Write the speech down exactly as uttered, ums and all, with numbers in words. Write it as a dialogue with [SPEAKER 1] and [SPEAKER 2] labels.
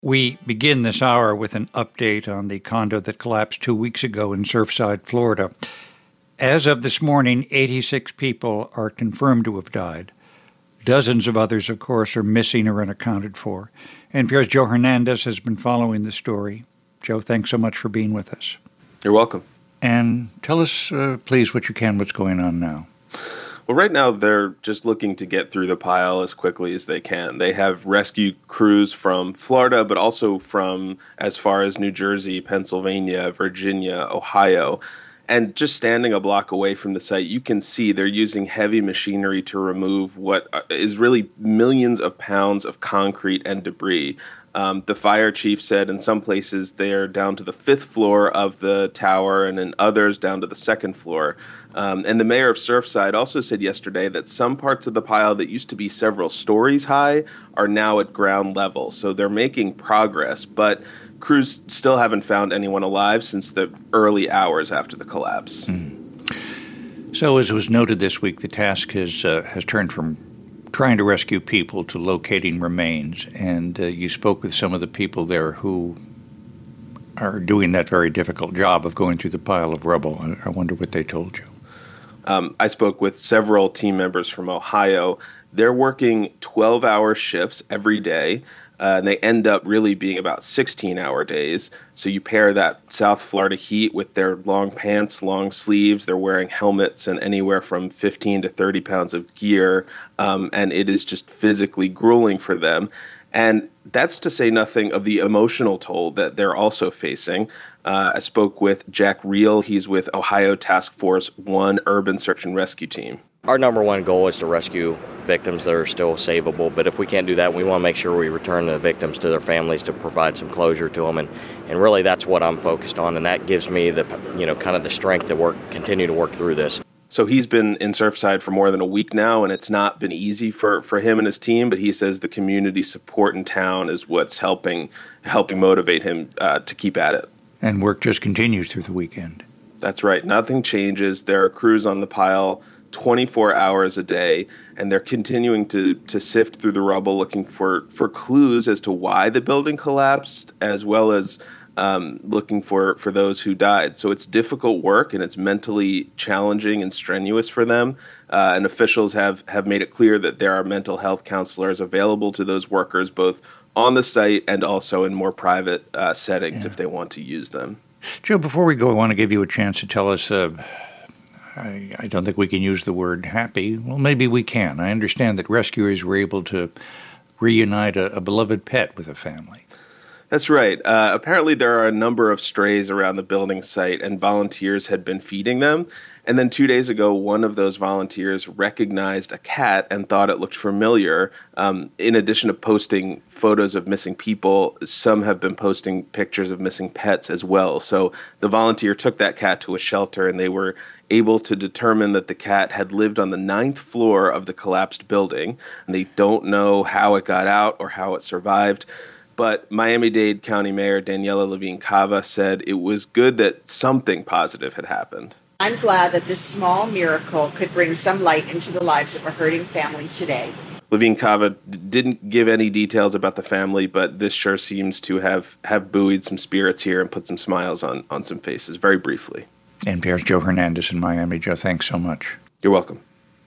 [SPEAKER 1] We begin this hour with an update on the condo that collapsed two weeks ago in Surfside, Florida. As of this morning, eighty-six people are confirmed to have died. Dozens of others, of course, are missing or unaccounted for. N P R's Joe Hernandez has been following the story. Joe, thanks so much for being with us.
[SPEAKER 2] You're welcome.
[SPEAKER 1] And tell us, uh, please, what you can, what's going on now.
[SPEAKER 2] Well, right now, they're just looking to get through the pile as quickly as they can. They have rescue crews from Florida, but also from as far as New Jersey, Pennsylvania, Virginia, Ohio. And just standing a block away from the site, you can see they're using heavy machinery to remove what is really millions of pounds of concrete and debris. Um, the fire chief said in some places they're down to the fifth floor of the tower and in others down to the second floor. Um, and the mayor of Surfside also said yesterday that some parts of the pile that used to be several stories high are now at ground level. So they're making progress, but crews still haven't found anyone alive since the early hours after the collapse.
[SPEAKER 1] Mm. So as was noted this week, the task has uh, has turned from trying to rescue people to locating remains. And uh, you spoke with some of the people there who are doing that very difficult job of going through the pile of rubble. I, I wonder what they told you.
[SPEAKER 2] Um, I spoke with several team members from Ohio. They're working twelve-hour shifts every day. Uh, and they end up really being about sixteen-hour days. So you pair that South Florida heat with their long pants, long sleeves. They're wearing helmets and anywhere from fifteen to thirty pounds of gear. Um, and it is just physically grueling for them. And that's to say nothing of the emotional toll that they're also facing. Uh, I spoke with Jack Reel. He's with Ohio Task Force One Urban Search and Rescue Team.
[SPEAKER 3] Our number one goal is to rescue victims that are still savable, but if we can't do that, we want to make sure we return the victims to their families to provide some closure to them, and, and really that's what I'm focused on, and that gives me the, you know, kind of the strength to work, continue to work through this.
[SPEAKER 2] So he's been in Surfside for more than a week now, and it's not been easy for, for him and his team, but he says the community support in town is what's helping helping motivate him uh, to keep at it.
[SPEAKER 1] And work just continues through the weekend.
[SPEAKER 2] That's right. Nothing changes. There are crews on the pile twenty-four hours a day, and they're continuing to to sift through the rubble looking for, for clues as to why the building collapsed, as well as um, looking for, for those who died. So it's difficult work, and it's mentally challenging and strenuous for them. Uh, and officials have, have made it clear that there are mental health counselors available to those workers, both on the site and also in more private uh, settings yeah. if they want to use them.
[SPEAKER 1] Joe, before we go, I want to give you a chance to tell us uh, I, I don't think we can use the word happy. Well, maybe we can. I understand that rescuers were able to reunite a, a beloved pet with a family.
[SPEAKER 2] That's right. Uh, apparently there are a number of strays around the building site, and volunteers had been feeding them. And then two days ago, one of those volunteers recognized a cat and thought it looked familiar. Um, in addition to posting photos of missing people, some have been posting pictures of missing pets as well. So the volunteer took that cat to a shelter, and they were able to determine that the cat had lived on the ninth floor of the collapsed building. And they don't know how it got out or how it survived. But Miami-Dade County Mayor Daniela Levine Cava said it was good that something positive had happened.
[SPEAKER 4] I'm glad that this small miracle could bring some light into the lives of a hurting family today.
[SPEAKER 2] Levine Cava d- didn't give any details about the family, but this sure seems to have, have buoyed some spirits here and put some smiles on, on some faces, very briefly.
[SPEAKER 1] N P R's Joe Hernandez in Miami. Joe, thanks so much.
[SPEAKER 2] You're welcome.